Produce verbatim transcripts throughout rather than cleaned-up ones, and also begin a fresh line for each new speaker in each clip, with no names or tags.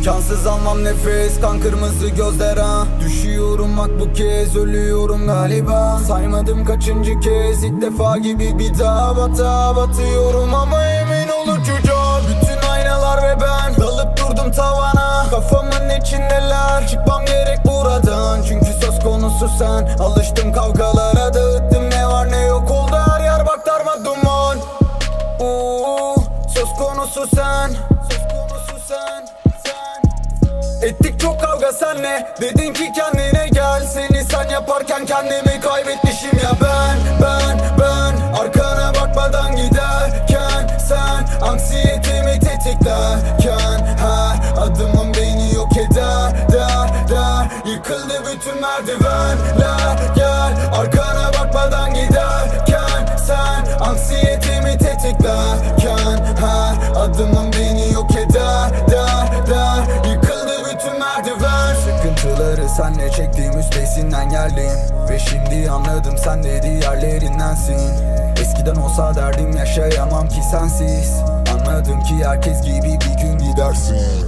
İmkansız almam nefes, kan kırmızı gözler ha. Düşüyorum bak bu kez, ölüyorum galiba. Saymadım kaçıncı kez, ilk defa gibi bir daha bata batıyorum. Ama emin ol uçacağım bütün aynalar ve ben. Dalıp durdum tavana, kafamın içindeler. Çıkmam gerek buradan, çünkü söz konusu sen. Alıştım kavgalara, dağıttım ne var ne yok oldu her yer, bak darma duman. Oo, söz konusu sen, söz konusu sen, sen. Ettik çok kavga senle, dedin ki kendine gel. Seni sen yaparken kendimi kaybetmişim ya ben, ben, ben. Arkana bakmadan giderken sen anksiyetemi tetiklerken her adımım beni yok eder, der, der. Yıkıldı bütün merdivenler, gel. Arkana bakmadan giderken sen anksiyetemi tetiklerken her adımım beni yok eder, der, der. Yıkıldı bütün merdiven. Sıkıntıları senle çektiğim üstesinden geldim ve şimdi anladım sen de diğerlerindensin. Eskiden olsa derdim yaşayamam ki sensiz. Anladım ki herkes gibi bir gün gidersin.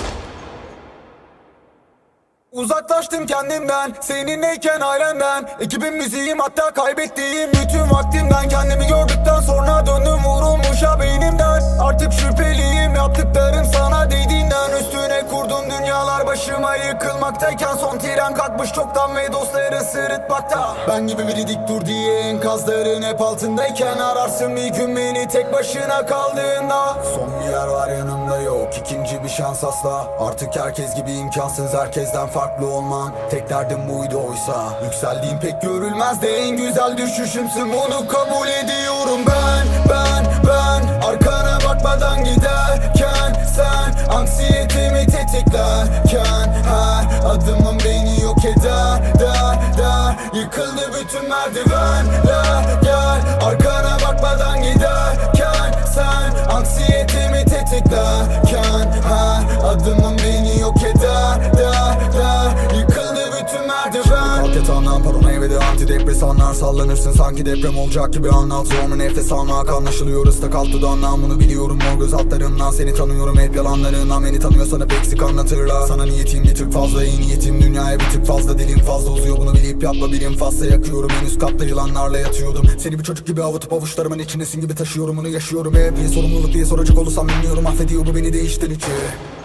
Uzaklaştım kendimden, seninleyken ailemden. Ekibim müziğim, hatta kaybettiğim bütün vaktimden. Kendimi gördükten sonra döndüm vurulmuşa beynimden. Artık şüpheliyim yaptıklarım sana değdiğinden. Üstüne kurdum dünyalar başıma yıkılmaktayken. Son tren kalkmış çoktan ve dostları sırıtmakta. Ben gibi biri dik dur diye enkazların hep altındayken ararsın bir gün beni tek başına kaldığında. Son bir yer var yanımda, yok ikinci bir şans asla. Artık herkes gibi imkansız herkesten farklı olman. Tek derdim buydu oysa. Yükseldiğim pek görülmez de en güzel düşüşümsün, bunu kabul ediyorum ben, ben, ben. Arkana bakmadan giderken sen anksiyetemi tetiklerken her adımım beni yok eder, der, der. Yıkıldı bütün merdivenler, gel. Arkana bakmadan giderken sen anksiyetemi tetiklerken her adımım beni yok eder, der, der. Yıkıldı bütün merdiven. Kalk yatağından paranoya ve de antidepresanlar. Sallanırsın sanki deprem olacak gibi anlat. Zor mu nefes almak, anlaşılıyor ıslak alt dudağından. Bunu biliyorum mor göz altlarından. Seni tanıyorum hep yalanlarından. Beni tanıyorsan hep eksik anlatırlar. Sana niyetim bir tık fazla, iyi niyetim dünyaya bir tık fazla. Dilim fazla uzuyor, bunu bilip yapma birim fazla. Yakıyorum en üst katta yılanlarla yatıyordum. Seni bir çocuk gibi avutup avuçlarımın içindesin gibi taşıyorum, bunu yaşıyorum hep. Niye sorumluluk diye soracak olursam bilmiyorum, affediyor bu beni de içten içe.